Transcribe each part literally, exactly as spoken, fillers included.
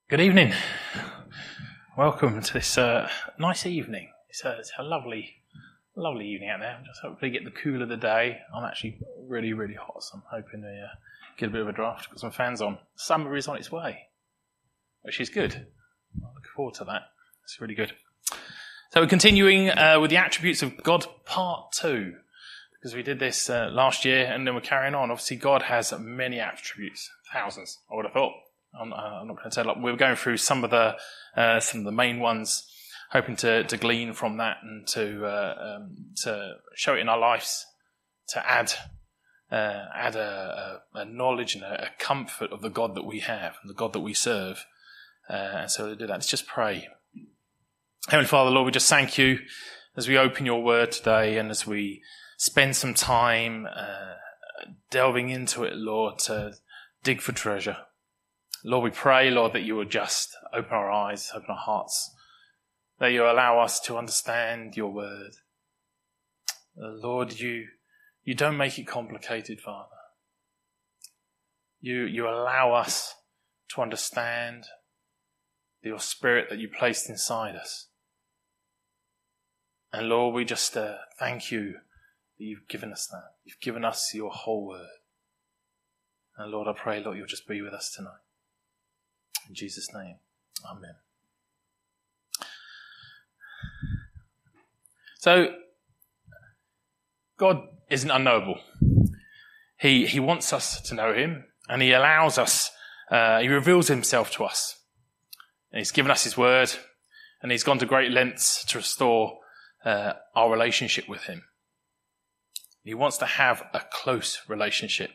Good evening. Welcome to this uh, nice evening. It's a, it's a lovely, lovely evening out there. Just hopefully get the cool of the day. I'm actually really, really hot, so I'm hoping to uh, get a bit of a draft. Got some fans on. Summer is on its way, which is good. I look forward to that. It's really good. So we're continuing uh, with the attributes of God, part two, because we did this uh, last year, and then we're carrying on. Obviously, God has many attributes, thousands, I would have thought. I'm, uh, I'm not going to tell. Like, we're going through some of the uh, some of the main ones, hoping to, to glean from that and to uh, um, to show it in our lives, to add uh, add a, a, a knowledge and a, a comfort of the God that we have, and the God that we serve. Uh, and so to do that, let's just pray. Heavenly Father, Lord, we just thank you as we open your word today and as we spend some time uh, delving into it, Lord, to dig for treasure. Lord, we pray, Lord, that you will just open our eyes, open our hearts, that you allow us to understand your word. Uh, Lord, you you don't make it complicated, Father. You you allow us to understand your spirit that you placed inside us. And Lord, we just uh, thank you that you've given us that. You've given us your whole word. And Lord, I pray, Lord, you'll just be with us tonight. In Jesus' name, amen. So, God isn't unknowable. He he wants us to know him, and he allows us, uh, he reveals himself to us. And he's given us his word, and he's gone to great lengths to restore uh, our relationship with him. He wants to have a close relationship,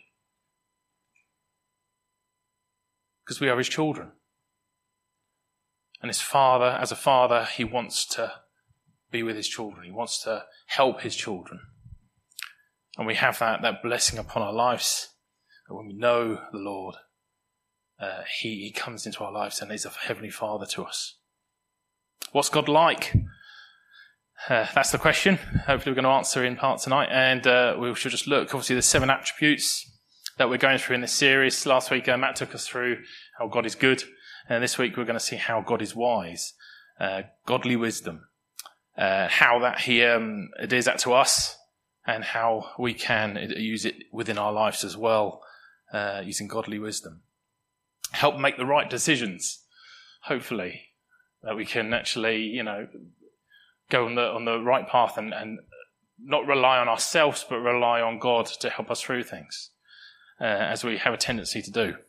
because we are his children. And his father, as a father, he wants to be with his children. He wants to help his children. And we have that, that blessing upon our lives. And when we know the Lord, uh, he, he comes into our lives and is a heavenly father to us. What's God like? Uh, that's the question. Hopefully we're going to answer in part tonight. And uh, we should just look. Obviously, there's seven attributes that we're going through in this series. Last week, uh, Matt took us through how God is good. And this week, we're going to see how God is wise, uh, godly wisdom, uh, how that he um, adheres that to us, and how we can use it within our lives as well, uh, using godly wisdom. Help make the right decisions, hopefully, that we can actually, you know, go on the on the right path and, and not rely on ourselves, but rely on God to help us through things, uh, as we have a tendency to do.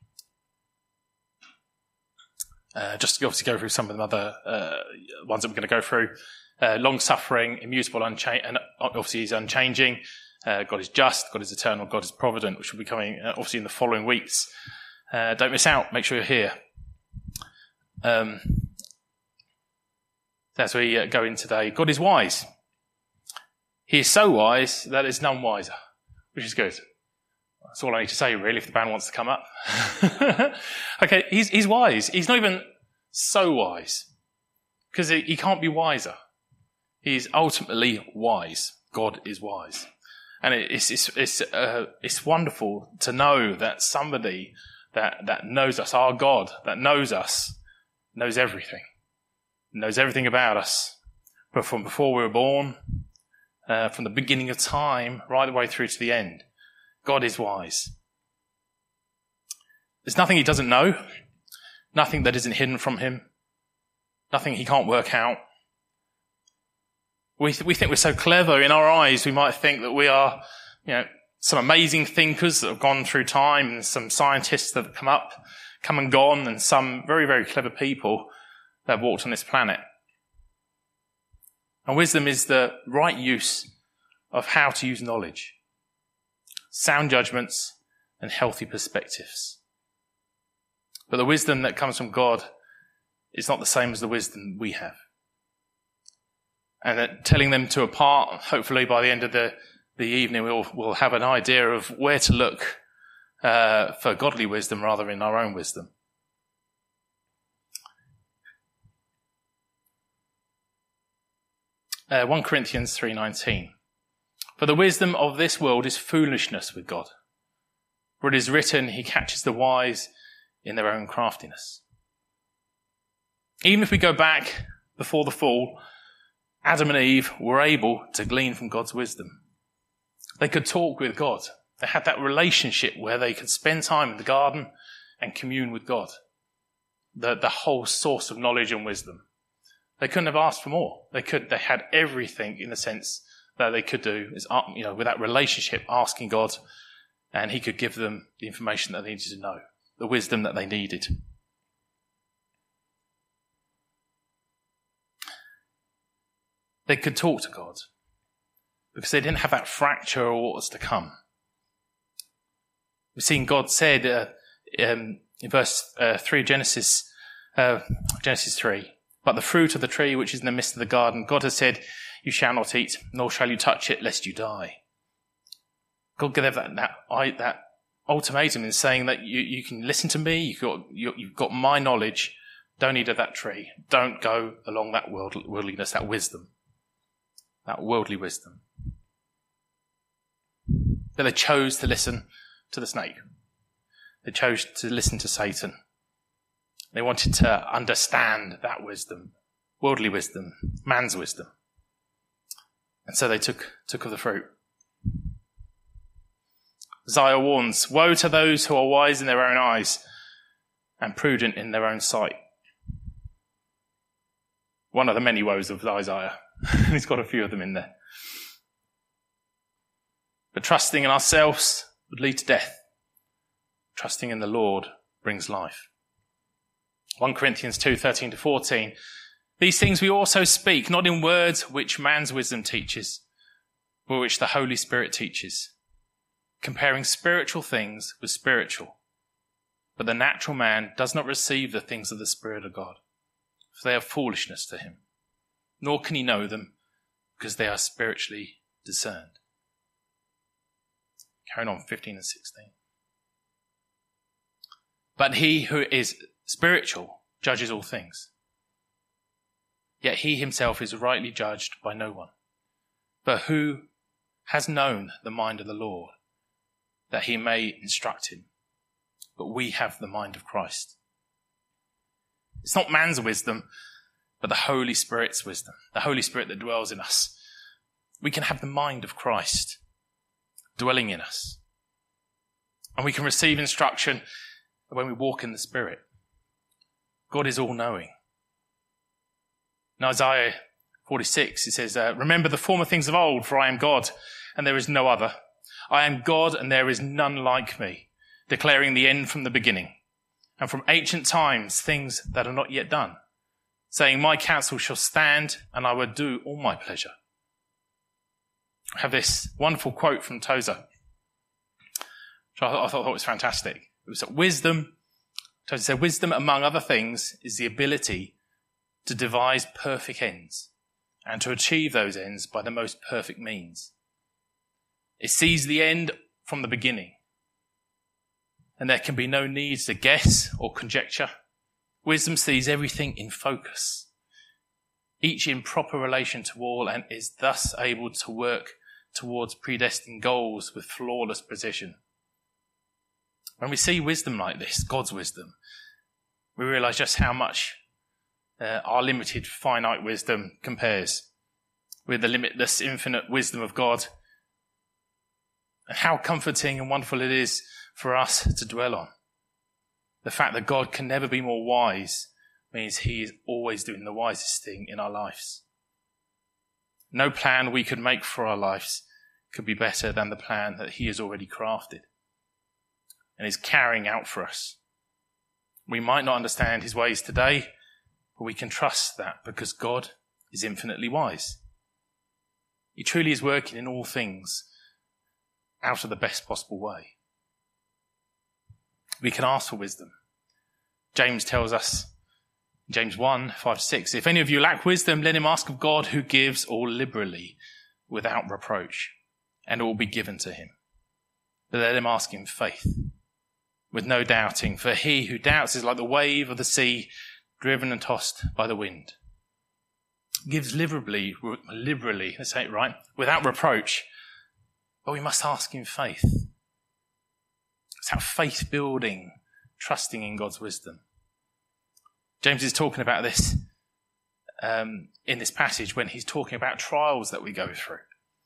Uh, just to obviously go through some of the other uh, ones that we're going to go through. Uh, long-suffering, immutable, uncha- and obviously he's unchanging. Uh, God is just, God is eternal, God is provident, which will be coming uh, obviously in the following weeks. Uh, don't miss out, make sure you're here. Um, as we uh, go in today, God is wise. He is so wise that there's none wiser, which is good. That's all I need to say, really, if the band wants to come up. Okay, he's, he's wise. He's not even so wise, because he, he can't be wiser. He's ultimately wise. God is wise. And it, it's it's it's, uh, it's wonderful to know that somebody that, that knows us, our God, that knows us, knows everything. Knows everything about us. But from before we were born, uh, from the beginning of time, right the way through to the end. God is wise. There's nothing he doesn't know, nothing that isn't hidden from him, nothing he can't work out. We th- we think we're so clever in our eyes. We might think that we are, you know, some amazing thinkers that have gone through time, and some scientists that have come up, come and gone, and some very, very clever people that have walked on this planet. And wisdom is the right use of how to use knowledge. Sound judgments, and healthy perspectives. But the wisdom that comes from God is not the same as the wisdom we have. And that telling them to apart, hopefully by the end of the, the evening, we'll, we'll have an idea of where to look uh, for godly wisdom rather than our own wisdom. Uh, First Corinthians three nineteen. For the wisdom of this world is foolishness with God. For it is written, he catches the wise in their own craftiness. Even if we go back before the fall, Adam and Eve were able to glean from God's wisdom. They could talk with God. They had that relationship where they could spend time in the garden and commune with God. The, the whole source of knowledge and wisdom. They couldn't have asked for more. They could. They had everything in the sense that they could do is, you know, with that relationship, asking God, and he could give them the information that they needed to know, the wisdom that they needed. They could talk to God because they didn't have that fracture or what was to come. We've seen God said uh, um, in verse uh, three of Genesis, uh, Genesis three, but the fruit of the tree which is in the midst of the garden, God has said, you shall not eat, nor shall you touch it, lest you die. God gave that that, that ultimatum in saying that you, you can listen to me, you've got, you, you've got my knowledge, don't eat of that tree, don't go along that world, worldliness, that wisdom, that worldly wisdom. But they chose to listen to the snake. They chose to listen to Satan. They wanted to understand that wisdom, worldly wisdom, man's wisdom. And so they took, took of the fruit. Isaiah warns, woe to those who are wise in their own eyes and prudent in their own sight. One of the many woes of Isaiah. He's got a few of them in there. But trusting in ourselves would lead to death. Trusting in the Lord brings life. First Corinthians two, thirteen to fourteen. These things we also speak, not in words which man's wisdom teaches, but which the Holy Spirit teaches, comparing spiritual things with spiritual. But the natural man does not receive the things of the Spirit of God, for they are foolishness to him, nor can he know them, because they are spiritually discerned. Carrying on, fifteen and sixteen. But he who is spiritual judges all things. Yet he himself is rightly judged by no one. But who has known the mind of the Lord, that he may instruct him? But we have the mind of Christ. It's not man's wisdom, but the Holy Spirit's wisdom, the Holy Spirit that dwells in us. We can have the mind of Christ dwelling in us. And we can receive instruction when we walk in the Spirit. God is all-knowing. In Isaiah forty-six, it says, uh, remember the former things of old, for I am God, and there is no other. I am God, and there is none like me, declaring the end from the beginning, and from ancient times things that are not yet done, saying, my counsel shall stand, and I will do all my pleasure. I have this wonderful quote from Tozer, which I thought, I thought was fantastic. It was that wisdom, Tozer said, wisdom, among other things, is the ability to devise perfect ends and to achieve those ends by the most perfect means. It sees the end from the beginning, and there can be no need to guess or conjecture. Wisdom sees everything in focus, each in proper relation to all, and is thus able to work towards predestined goals with flawless precision. When we see wisdom like this, God's wisdom, we realize just how much uh, our limited, finite wisdom compares with the limitless, infinite wisdom of God, and how comforting and wonderful it is for us to dwell on. The fact that God can never be more wise means he is always doing the wisest thing in our lives. No plan we could make for our lives could be better than the plan that he has already crafted and is carrying out for us. We might not understand his ways today, but we can trust that because God is infinitely wise. He truly is working in all things out of the best possible way. We can ask for wisdom. James tells us, James one, five to six, if any of you lack wisdom, let him ask of God who gives all liberally without reproach, and it will be given to him. But let him ask in faith, with no doubting, for he who doubts is like the wave of the sea, driven and tossed by the wind. Gives liberally, liberally, let's say it right, without reproach, but we must ask in faith. It's that faith building, trusting in God's wisdom. James is talking about this um, in this passage when he's talking about trials that we go through.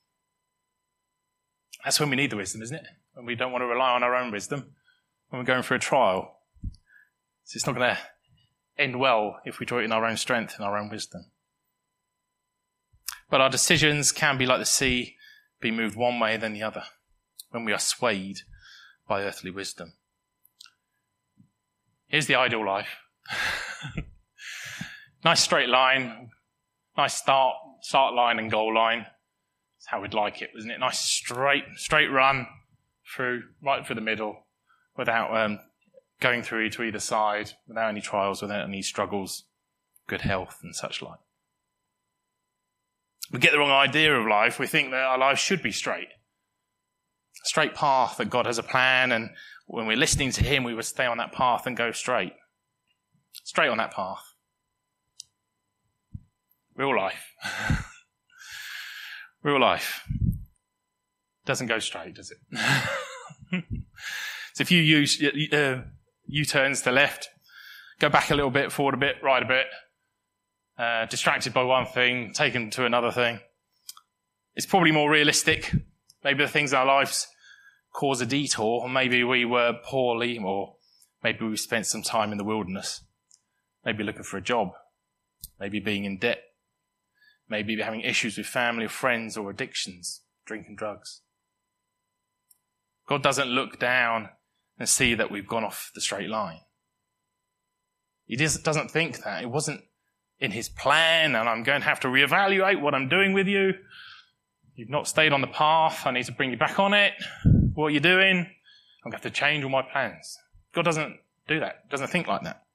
That's when we need the wisdom, isn't it? When we don't want to rely on our own wisdom, when we're going through a trial. So it's not going to end well if we draw it in our own strength and our own wisdom. But our decisions can be like the sea, be moved one way then the other, when we are swayed by earthly wisdom. Here's the ideal life. Nice straight line, nice start, start line and goal line. That's how we'd like it, wasn't it? Nice straight, straight run through, right through the middle, without um, going through to either side, without any trials, without any struggles, good health and such like. We get the wrong idea of life. We think that our life should be straight. A straight path, that God has a plan, and when we're listening to him, we would stay on that path and go straight. Straight on that path. Real life. Real life. Doesn't go straight, does it? So if you use uh, U-turns to the left, go back a little bit, forward a bit, right a bit, uh, distracted by one thing, taken to another thing, it's probably more realistic. Maybe the things in our lives cause a detour, or maybe we were poorly, or maybe we spent some time in the wilderness, maybe looking for a job, maybe being in debt, maybe having issues with family or friends or addictions, drinking drugs. God doesn't look down and see that we've gone off the straight line. He doesn't think that. It wasn't in his plan, and I'm going to have to reevaluate what I'm doing with you. You've not stayed on the path. I need to bring you back on it. What are you doing? I'm going to have to change all my plans. God doesn't do that. Doesn't think like that.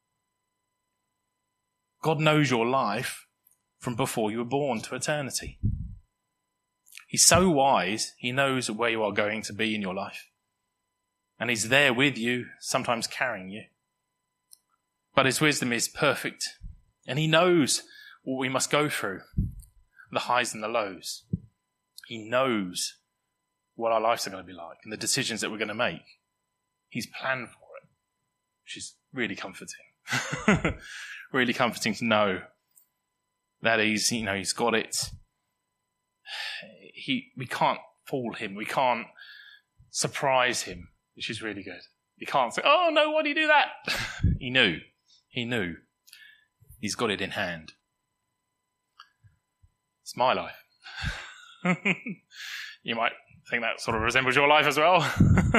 God knows your life from before you were born to eternity. He's so wise, he knows where you are going to be in your life. And he's there with you, sometimes carrying you. But his wisdom is perfect, and he knows what we must go through, the highs and the lows. He knows what our lives are going to be like and the decisions that we're going to make. He's planned for it, which is really comforting. Really comforting to know that he's, you know, he's got it. He, we can't fool him. We can't surprise him, which is really good. You can't say, oh no, why do you do that? He knew. He knew. He's got it in hand. It's my life. You might think that sort of resembles your life as well.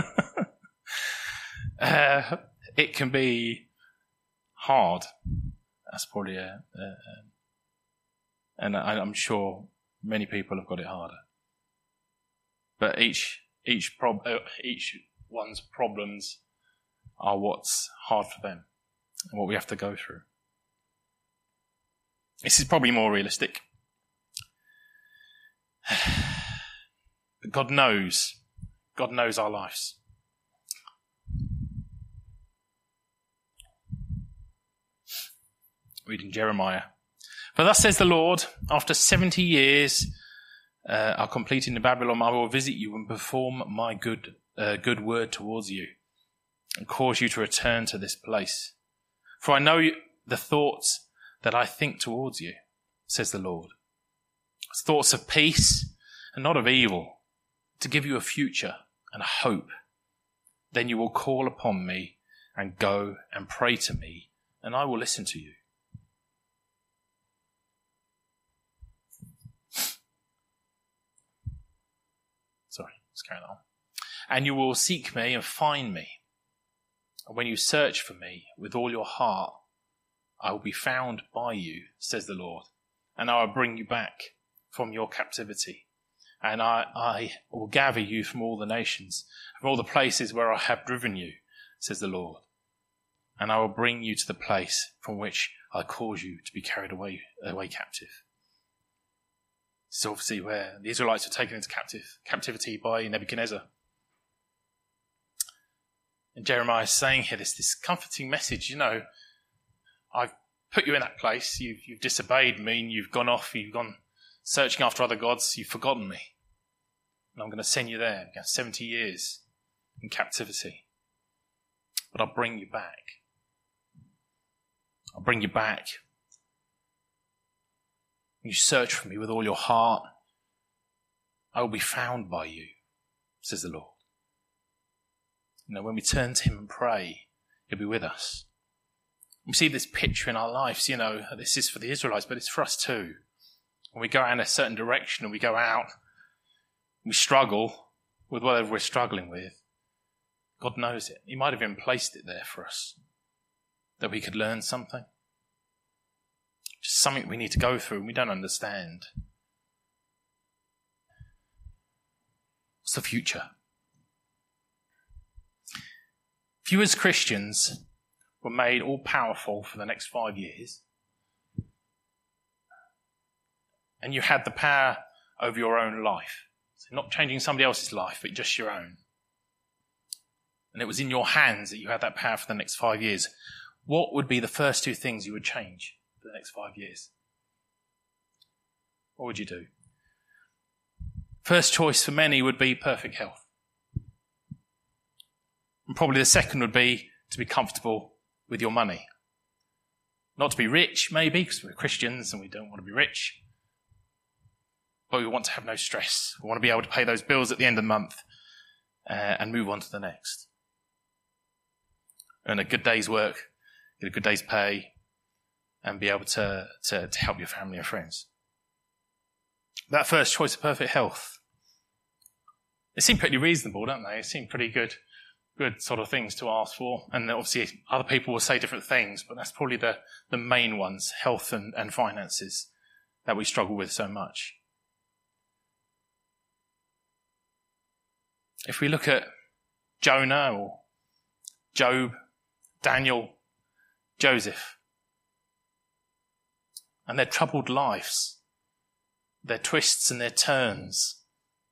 uh, it can be hard. That's probably a, a, a and I, I'm sure many people have got it harder. But each each prob uh, each one's problems are what's hard for them and what we have to go through. This is probably more realistic. But God knows. God knows our lives. Reading Jeremiah. For thus says the Lord, after seventy years uh, are completed in Babylon, I will visit you and perform my good uh, good word towards you and cause you to return to this place. For I know the thoughts that I think towards you, says the Lord. It's thoughts of peace and not of evil, to give you a future and a hope. Then you will call upon me and go and pray to me, and I will listen to you. Sorry, let's carry on. And you will seek me and find me. And when you search for me with all your heart, I will be found by you, says the Lord. And I will bring you back from your captivity. And I, I will gather you from all the nations, from all the places where I have driven you, says the Lord. And I will bring you to the place from which I cause you to be carried away, away captive. This is obviously where the Israelites were taken into captive, captivity by Nebuchadnezzar. And Jeremiah is saying here this, this comforting message, you know, I've put you in that place, you've, you've disobeyed me, and you've gone off, you've gone searching after other gods, you've forgotten me. And I'm going to send you there, you have seventy years in captivity. But I'll bring you back. I'll bring you back. When you search for me with all your heart, I will be found by you, says the Lord. You know, when we turn to him and pray, he'll be with us. We see this picture in our lives, you know, this is for the Israelites, but it's for us too. When we go out in a certain direction and we go out, we struggle with whatever we're struggling with, God knows it. He might have even placed it there for us, that we could learn something. Just something we need to go through and we don't understand. What's the future? If you as Christians were made all powerful for the next five years, and you had the power over your own life, so not changing somebody else's life, but just your own, and it was in your hands that you had that power for the next five years, what would be the first two things you would change for the next five years? What would you do? First choice for many would be perfect health. And probably the second would be to be comfortable with your money. Not to be rich, maybe, because we're Christians and we don't want to be rich. But we want to have no stress. We want to be able to pay those bills at the end of the month uh, and move on to the next. Earn a good day's work, get a good day's pay, and be able to, to, to help your family and friends. That first choice of perfect health, they seem pretty reasonable, don't they? It seem pretty good, good sort of things to ask for. And obviously other people will say different things, but that's probably the, the main ones, health and, and finances, that we struggle with so much. If we look at Jonah or Job, Daniel, Joseph, and their troubled lives, their twists and their turns,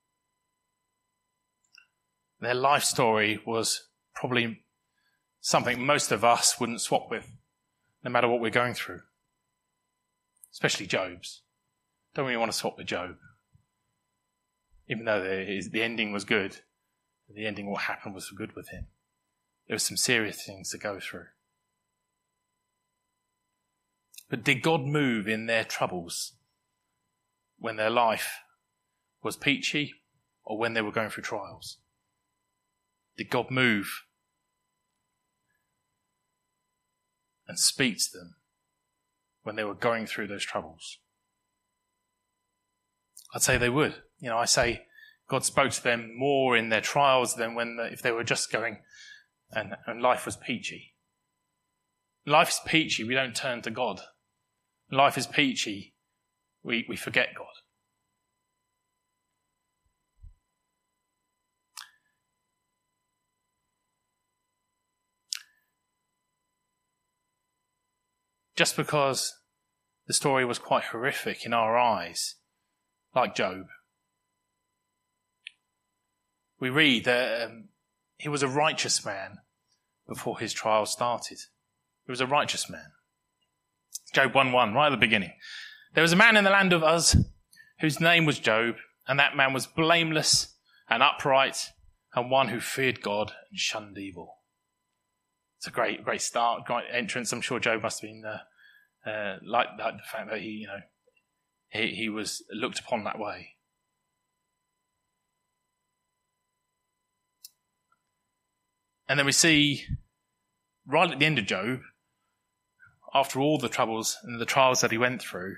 their life story was probably something most of us wouldn't swap with, no matter what we're going through. Especially Job's. Don't really want to swap with Job. Even though the, the ending was good, the ending, what happened was good with him. There were some serious things to go through. But did God move in their troubles when their life was peachy or when they were going through trials? Did God move and speak to them when they were going through those troubles? I'd say they would. You know, I say God spoke to them more in their trials than when the, if they were just going and, and life was peachy. Life is peachy, we don't turn to God. Life is peachy, we, we forget God. Just because the story was quite horrific in our eyes, like Job, we read that um, he was a righteous man before his trial started. He was a righteous man. Job one one, right at the beginning. There was a man in the land of Uz whose name was Job, and that man was blameless and upright and one who feared God and shunned evil. It's a great, great start, great entrance. I'm sure Job must have been uh, uh, like that, the fact that he, you know, he, he was looked upon that way. And then we see, right at the end of Job, after all the troubles and the trials that he went through,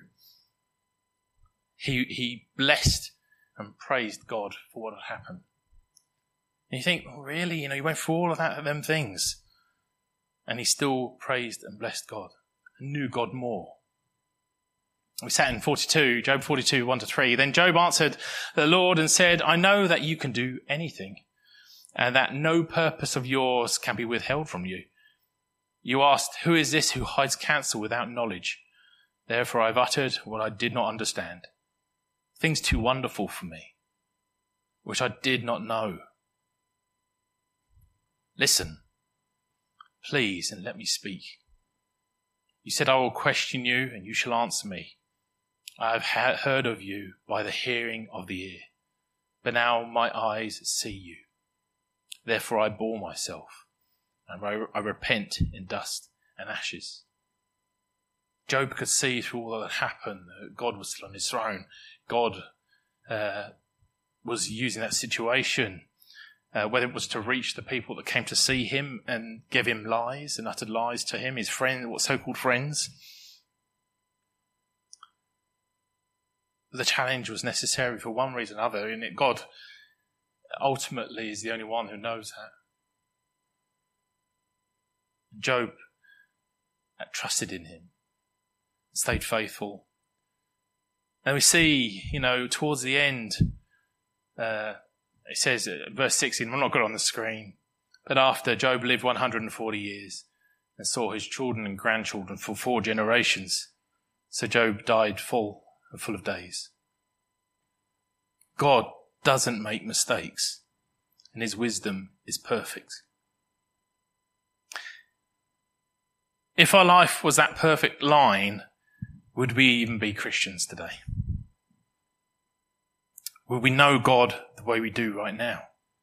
he he blessed and praised God for what had happened. And you think, oh, really? You know, he went through all of that, them things. And he still praised and blessed God and knew God more. We sat in forty-two, Job forty-two, one to three. Then Job answered the Lord and said, I know that you can do anything, and that no purpose of yours can be withheld from you. You asked, who is this who hides counsel without knowledge? Therefore I've uttered what I did not understand, things too wonderful for me, which I did not know. Listen, please, and let me speak. You said, I will question you, and you shall answer me. I have ha- heard of you by the hearing of the ear, but now my eyes see you. Therefore I bore myself, and I, I repent in dust and ashes. Job could see through all that had happened that God was still on his throne. God uh, was using that situation, uh, whether it was to reach the people that came to see him and give him lies and uttered lies to him, his friends, what so-called friends. The challenge was necessary for one reason or another, and it, God ultimately is the only one who knows that. Job trusted in him, stayed faithful. And we see, you know, towards the end, uh, it says, uh, verse sixteen, I'm not got it on the screen, but after Job lived one hundred forty years and saw his children and grandchildren for four generations, so Job died full and full of days. God doesn't make mistakes, and his wisdom is perfect. If our life was that perfect line, would we even be Christians today? Would we know God the way we do right now?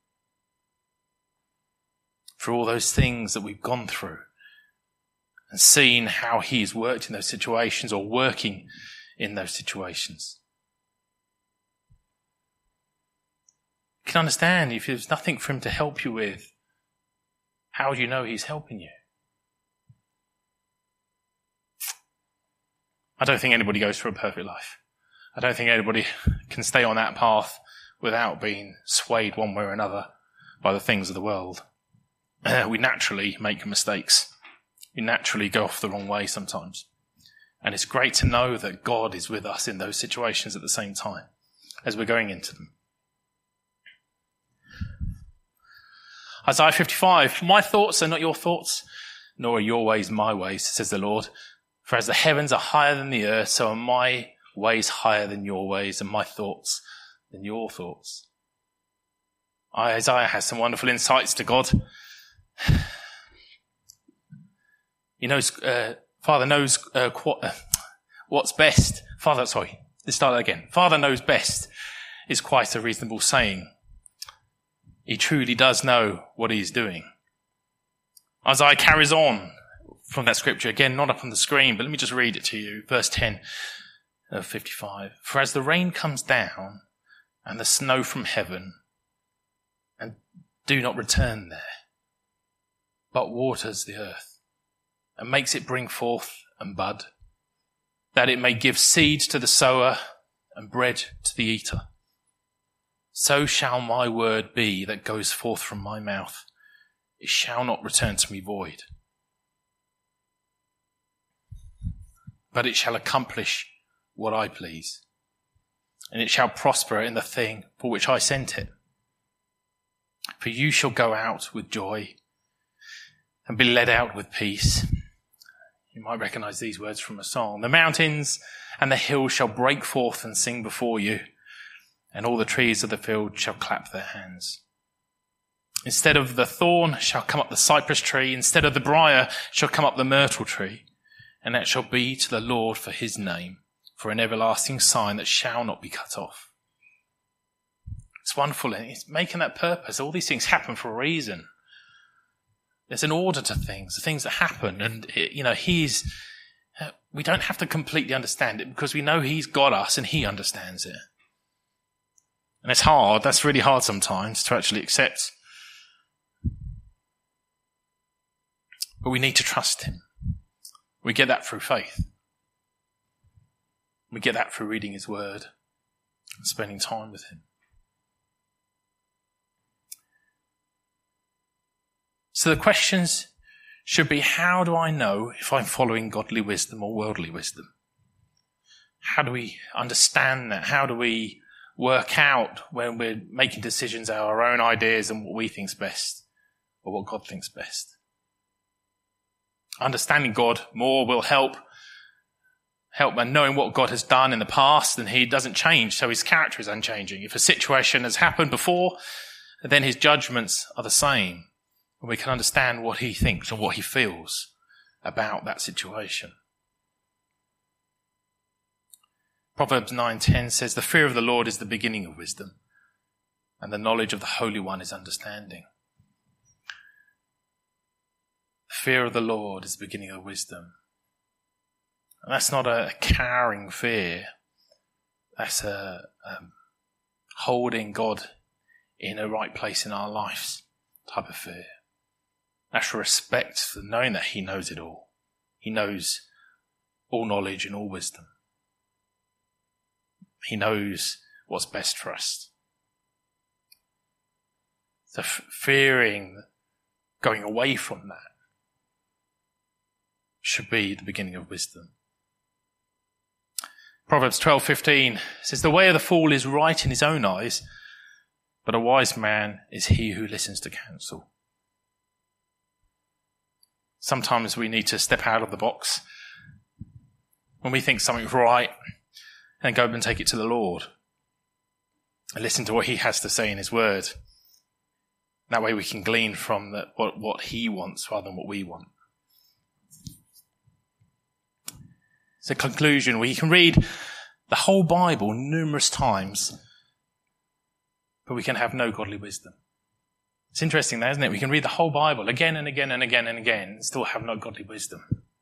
For all those things that we've gone through and seen how he has worked in those situations or working in those situations. You can understand if there's nothing for him to help you with, how do you know he's helping you? I don't think anybody goes through a perfect life. I don't think anybody can stay on that path without being swayed one way or another by the things of the world. Uh, we naturally make mistakes. We naturally go off the wrong way sometimes. And it's great to know that God is with us in those situations at the same time as we're going into them. Isaiah fifty-five, my thoughts are not your thoughts, nor are your ways my ways, says the Lord. For as the heavens are higher than the earth, so are my ways higher than your ways, and my thoughts than your thoughts. Isaiah has some wonderful insights to God. He knows, uh, Father knows uh, qu- uh, what's best. Father, sorry, let's start that again. Father knows best is quite a reasonable saying. He truly does know what he's doing. Isaiah carries on from that scripture, again, not up on the screen, but let me just read it to you. Verse ten of fifty-five. For as the rain comes down and the snow from heaven, and do not return there, but waters the earth, and makes it bring forth and bud, that it may give seed to the sower and bread to the eater, so shall my word be that goes forth from my mouth. It shall not return to me void, but it shall accomplish what I please, and it shall prosper in the thing for which I sent it. For you shall go out with joy and be led out with peace. You might recognize these words from a song. The mountains and the hills shall break forth and sing before you, and all the trees of the field shall clap their hands. Instead of the thorn shall come up the cypress tree, instead of the briar shall come up the myrtle tree. And that shall be to the Lord for his name, for an everlasting sign that shall not be cut off. It's wonderful, and it's making that purpose. All these things happen for a reason. There's an order to things, the things that happen, and it, you know, he's. Uh, we don't have to completely understand it because we know he's got us and he understands it. And it's hard. That's really hard sometimes to actually accept. But we need to trust him. We get that through faith. We get that through reading his word and spending time with him. So the questions should be, how do I know if I'm following godly wisdom or worldly wisdom? How do we understand that? How do we work out when we're making decisions, our own ideas and what we think's best or what God thinks best? Understanding God more will help, help and knowing what God has done in the past, and he doesn't change, so his character is unchanging. If a situation has happened before, then his judgments are the same, and we can understand what he thinks and what he feels about that situation. Proverbs nine ten says, the fear of the Lord is the beginning of wisdom, and the knowledge of the Holy One is understanding. The fear of the Lord is the beginning of wisdom, And that's not a cowering fear. That's a um, holding God in a right place in our lives type of fear. That's respect for knowing that he knows it all. He knows all knowledge and all wisdom. He knows what's best for us. So f- fearing going away from that should be the beginning of wisdom. Proverbs twelve fifteen says, "The way of the fool is right in his own eyes, but a wise man is he who listens to counsel." Sometimes we need to step out of the box when we think something's right and go and take it to the Lord and listen to what he has to say in his word. That way we can glean from the, what, what he wants rather than what we want. So, conclusion, we can read the whole Bible numerous times, but we can have no godly wisdom. It's interesting that, isn't it? We can read the whole Bible again and again and again and again and still have no godly wisdom.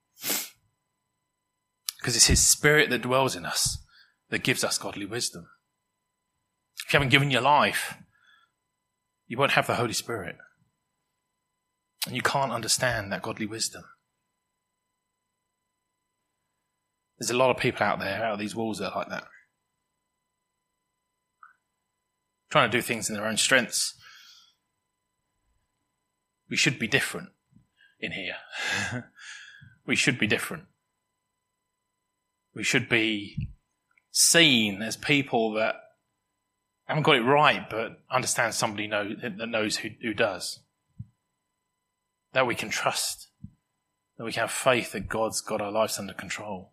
Because it's his Spirit that dwells in us that gives us godly wisdom. If you haven't given your life, you won't have the Holy Spirit. And you can't understand that godly wisdom. There's a lot of people out there, out of these walls, that are like that. Trying to do things in their own strengths. We should be different in here. We should be different. We should be seen as people that haven't got it right, but understand somebody know, that knows who, who does. That we can trust. That we can have faith that God's got our lives under control.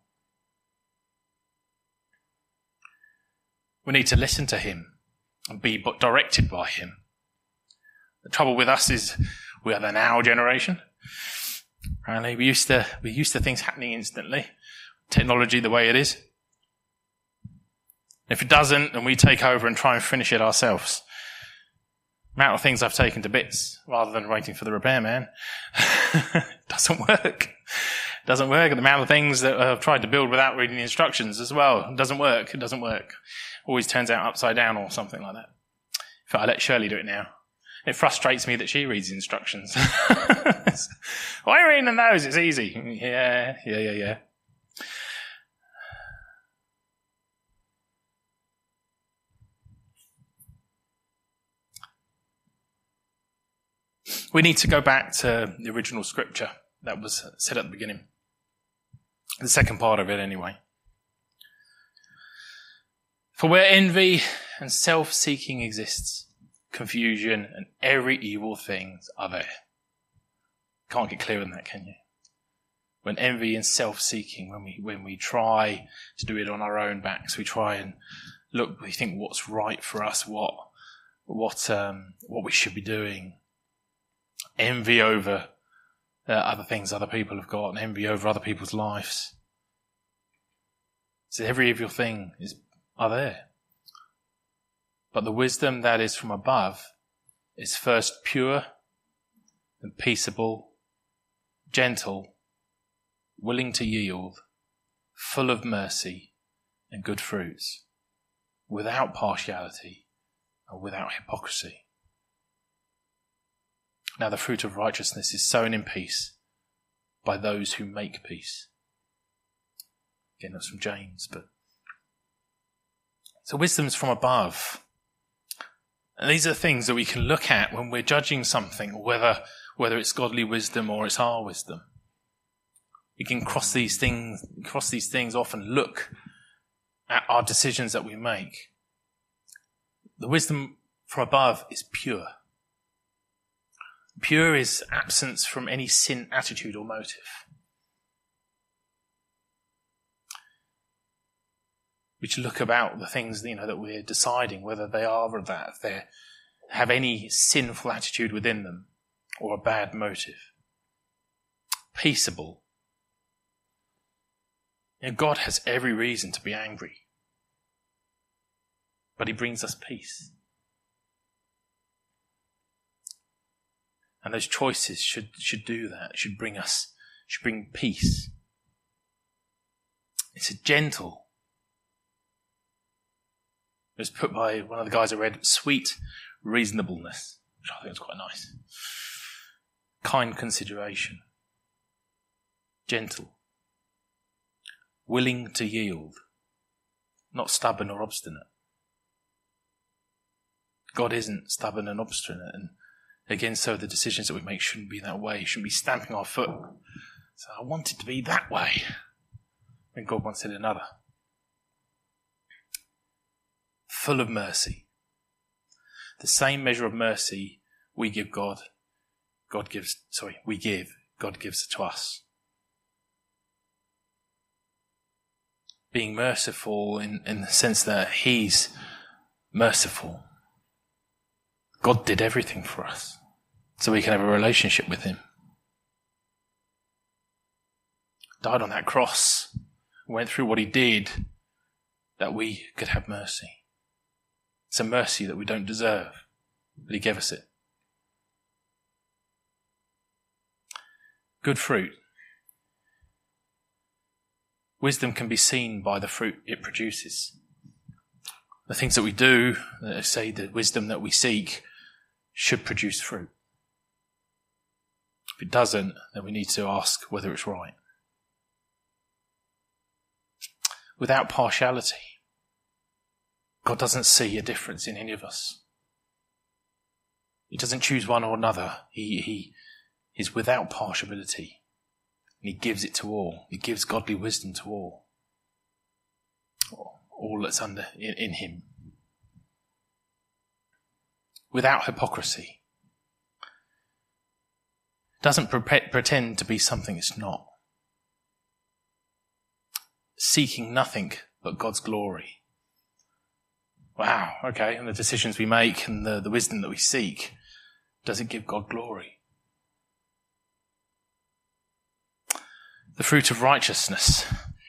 We need to listen to him and be directed by him. The trouble with us is we are the now generation. Apparently, we used to we used to things happening instantly. Technology the way it is. If it doesn't, then we take over and try and finish it ourselves. The amount of things I've taken to bits rather than waiting for the repairman doesn't work. Doesn't work. The amount of things that I've tried to build without reading the instructions as well. It doesn't work. It doesn't work. Always turns out upside down or something like that. In fact, I let Shirley do it now. It frustrates me that she reads the instructions. Why are you reading those? It's easy. Yeah, yeah, yeah, yeah. We need to go back to the original scripture that was said at the beginning. The second part of it anyway. For where envy and self-seeking exists, confusion and every evil thing are there. Can't get clearer than that, can you? When envy and self-seeking, when we when we try to do it on our own backs, we try and look, we think what's right for us, what what um, what we should be doing. Envy over uh, other things other people have got, and envy over other people's lives. So every evil thing is are there. But the wisdom that is from above is first pure and peaceable, gentle, willing to yield, full of mercy and good fruits, without partiality and without hypocrisy. Now the fruit of righteousness is sown in peace by those who make peace. Again, that's from James, but so wisdom's from above. And these are things that we can look at when we're judging something, whether whether it's godly wisdom or it's our wisdom. We can cross these things, cross these things off and look at our decisions that we make. The wisdom from above is pure. Pure is absence from any sin attitude or motive. We should look about the things, you know, that we're deciding, whether they are or that, if they have any sinful attitude within them or a bad motive. Peaceable. You know, God has every reason to be angry, but he brings us peace. And those choices should should do that, should bring us, should bring peace. It's a gentle. It was put by one of the guys I read, sweet reasonableness, which I think is quite nice. Kind consideration. Gentle. Willing to yield. Not stubborn or obstinate. God isn't stubborn and obstinate, and again, so the decisions that we make shouldn't be that way, shouldn't be stamping our foot. So I want it to be that way, when God wants it another. Full of mercy. The same measure of mercy we give God, God gives, sorry, we give, God gives to us. Being merciful in, in the sense that He's merciful. God did everything for us so we can have a relationship with Him. Died on that cross, went through what He did that we could have mercy. It's a mercy that we don't deserve, but He gave us it. Good fruit. Wisdom can be seen by the fruit it produces. The things that we do, that say the wisdom that we seek, should produce fruit. If it doesn't, then we need to ask whether it's right. Without partiality, God doesn't see a difference in any of us. He doesn't choose one or another. He, he is without partiality. And He gives it to all. He gives godly wisdom to all. All that's under in, in Him. Without hypocrisy. Doesn't pre- pretend to be something it's not. Seeking nothing but God's glory. Wow, okay, and the decisions we make and the, the wisdom that we seek, does it give God glory? The fruit of righteousness.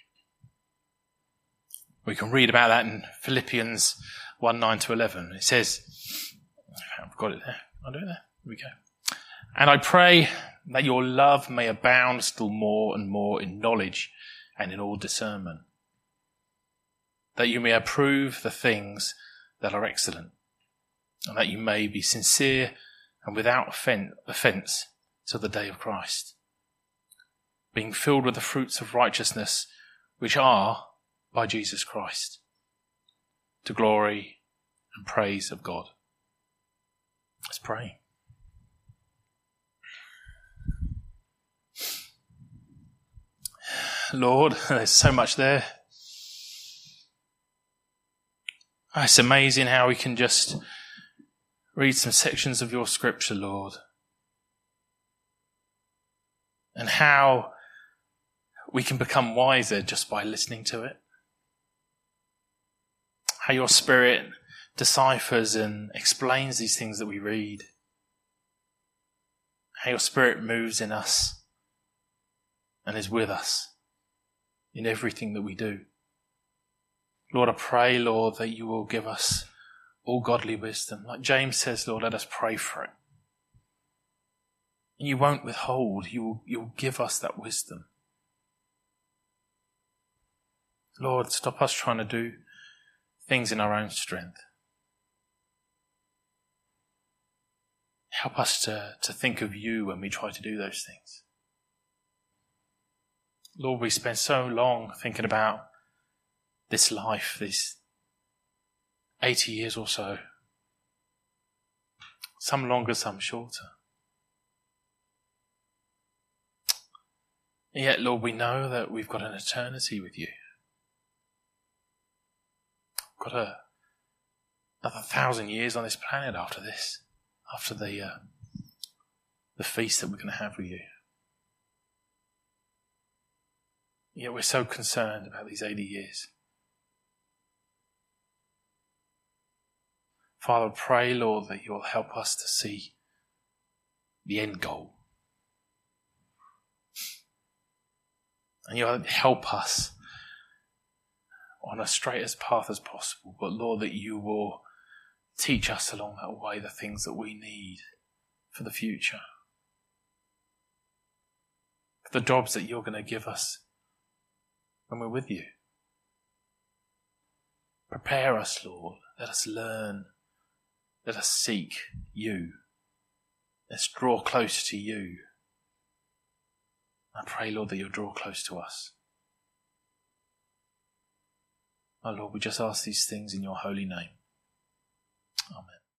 We can read about that in Philippians one, nine to eleven. It says, I've got it there. I'll do it there. Here we go. And I pray that your love may abound still more and more in knowledge and in all discernment, that you may approve the things that are excellent, and that you may be sincere and without offence till the day of Christ, being filled with the fruits of righteousness which are by Jesus Christ, to glory and praise of God. Let's pray. Lord, there's so much there. It's amazing how we can just read some sections of your scripture, Lord, and how we can become wiser just by listening to it. How your Spirit deciphers and explains these things that we read. How your Spirit moves in us and is with us in everything that we do. Lord, I pray, Lord, that you will give us all godly wisdom. Like James says, Lord, let us pray for it. And you won't withhold. You will, you'll give us that wisdom. Lord, stop us trying to do things in our own strength. Help us to, to think of you when we try to do those things. Lord, we spend so long thinking about this life, these eighty years or so. Some longer, some shorter. And yet, Lord, we know that we've got an eternity with you. We've got a, another thousand years on this planet after this, after the uh, the feast that we're going to have with you. Yet we're so concerned about these eighty years. Father, pray, Lord, that you'll help us to see the end goal. And you'll help us on as straight as path as possible. But Lord, that you will teach us along that way the things that we need for the future. For the jobs that you're going to give us when we're with you. Prepare us, Lord. Let us learn. Let us seek you. Let's draw close to you. I pray, Lord, that you'll draw close to us. Oh, Lord, we just ask these things in your holy name. Amen.